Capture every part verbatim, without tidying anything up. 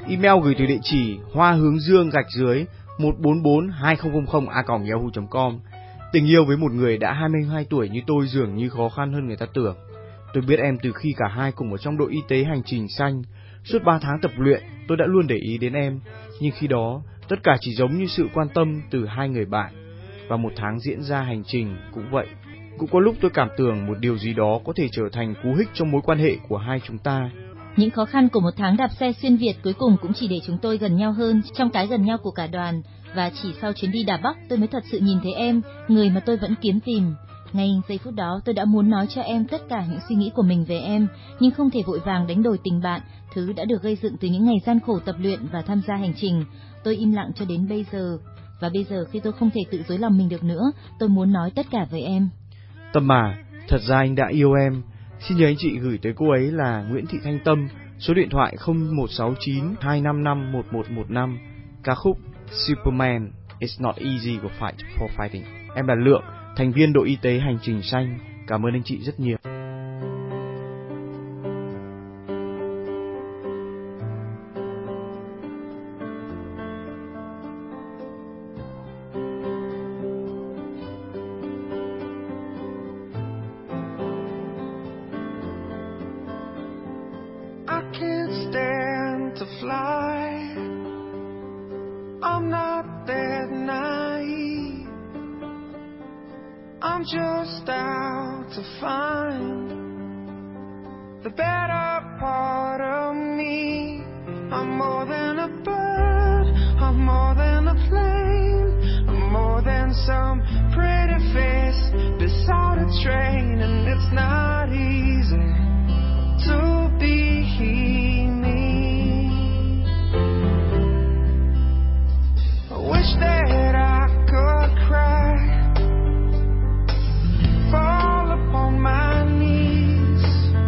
Email gửi từ địa chỉ hoa hướng dương gạch dưới một bốn bốn hai không không không a còng yahoo chấm com. Tình yêu với một người đã hai mươi hai tuổi như tôi dường như khó khăn hơn người ta tưởng. Tôi biết em từ khi cả hai cùng ở trong đội y tế hành trình xanh. Suốt ba tháng tập luyện, tôi đã luôn để ý đến em, nhưng khi đó, tất cả chỉ giống như sự quan tâm từ hai người bạn. Và một tháng diễn ra hành trình cũng vậy. Cũng có lúc tôi cảm tưởng một điều gì đó có thể trở thành cú hích trong mối quan hệ của hai chúng ta. Những khó khăn của một tháng đạp xe xuyên Việt cuối cùng cũng chỉ để chúng tôi gần nhau hơn trong cái gần nhau của cả đoàn. Và chỉ sau chuyến đi Đà Bắc tôi mới thật sự nhìn thấy em, người mà tôi vẫn kiếm tìm. Ngay giây phút đó tôi đã muốn nói cho em tất cả những suy nghĩ của mình về em, nhưng không thể vội vàng đánh đổi tình bạn, thứ đã được gây dựng từ những ngày gian khổ tập luyện và tham gia hành trình. Tôi im lặng cho đến bây giờ. Và bây giờ khi tôi không thể tự dối lòng mình được nữa, tôi muốn nói tất cả với em. Tâm à, thật ra anh đã yêu em. Xin nhờ anh chị gửi tới cô ấy là Nguyễn Thị Thanh Tâm, số điện thoại không một sáu chín hai năm năm một một một năm, ca khúc Superman It's Not Easy to Fight for Fighting. Em là Lượng, thành viên đội y tế hành trình xanh. Cảm ơn anh chị rất nhiều. I can't stand to fly. I'm not that naive. I'm just out to find the better part of me. I'm more than a bird, I'm more than a plane, I'm more than some pretty face beside a train. And it's not easy to be me. I wish that I could cry, fall upon my knees,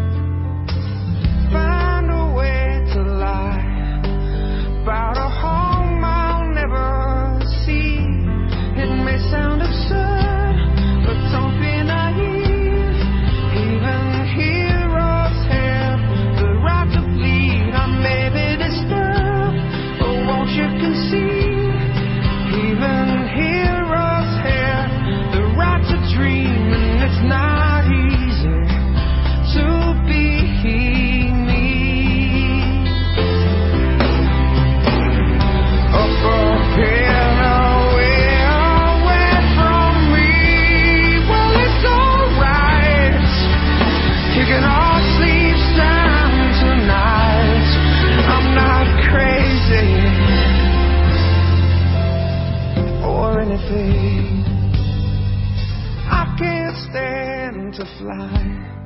find a way to lie about a home I'll never see. It may sound absurd, but don't be naive. Even heroes have the right to bleed. I may be disturbed, but won't you concede? Even heroes have the right to dream, and it's not easy to be me. Up a hill away, away from me. Well, it's alright. You can all sleep sound tonight. I'm not crazy or anything. I can't stand to fly.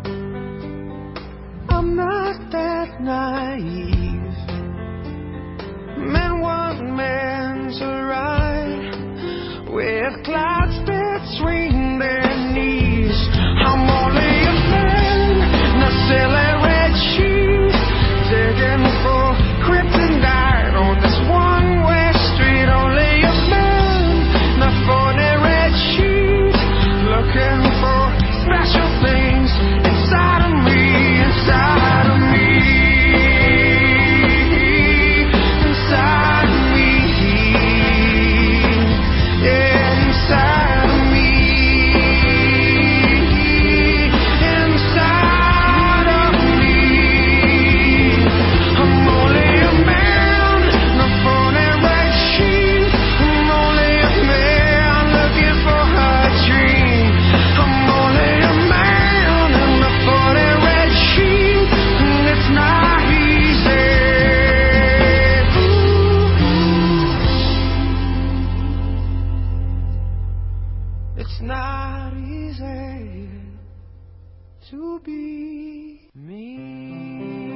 I'm not that naive. Man, one man's a ride with clouds between their knees. I'm only a man, not silly red sheet, digging for kryptonite on this one-way street. Only a man, not for the red sheet, looking for special things inside of me, inside of me, inside of me, yeah, inside of me, inside of me. I'm only a man, not for the red sheet. I'm only a man looking for a dream. I'm only a man, not for the red sheet, and it's not easy. It's not easy to be me.